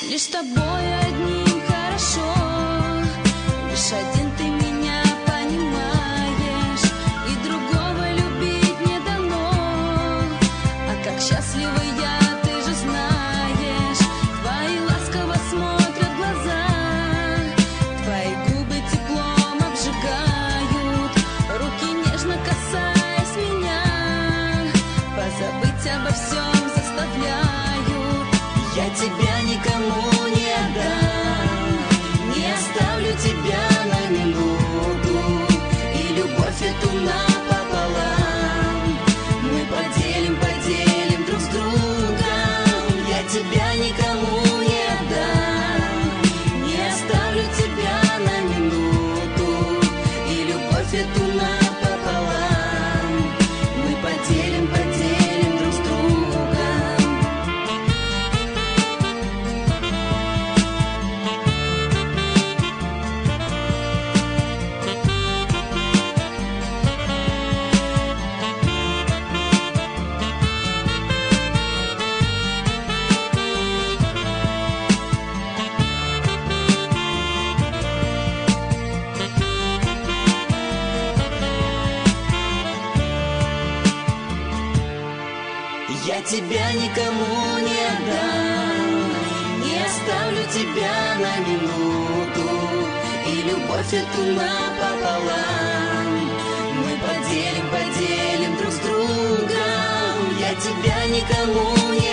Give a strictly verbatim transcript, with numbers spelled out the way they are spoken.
Лишь с тобой одним хорошо, лишь один ты меня понимаешь, и другого любить не дано. А как счастлива я, ты же знаешь, твои ласково смотрят глаза, твои губы теплом обжигают, руки нежно касаясь меня, позабыть обо всем заставляют. Я тебя никому не отдам, не оставлю тебя на минуту, и любовь эту напополам мы поделим, поделим друг с другом. Я тебя никому не отдам, не оставлю тебя на минуту, и любовь эту напополам мы поделим, поделим друг с другом. Я тебя никому не отдам, не оставлю тебя на минуту, и любовь эту напополам мы поделим, поделим друг с другом. Я тебя никому не